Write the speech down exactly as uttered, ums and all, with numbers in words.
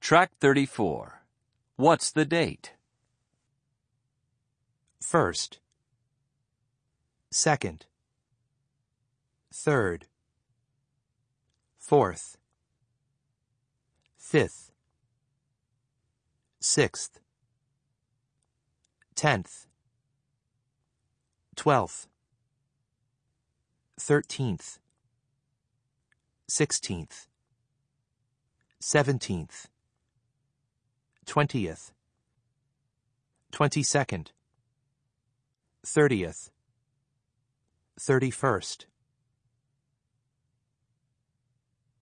Track thirty-four. What's the date? First, second, third, fourth, fifth, sixth, tenth, twelfth, thirteenth, sixteenth, seventeenth, twentieth, twenty-second, thirtieth, thirty-first.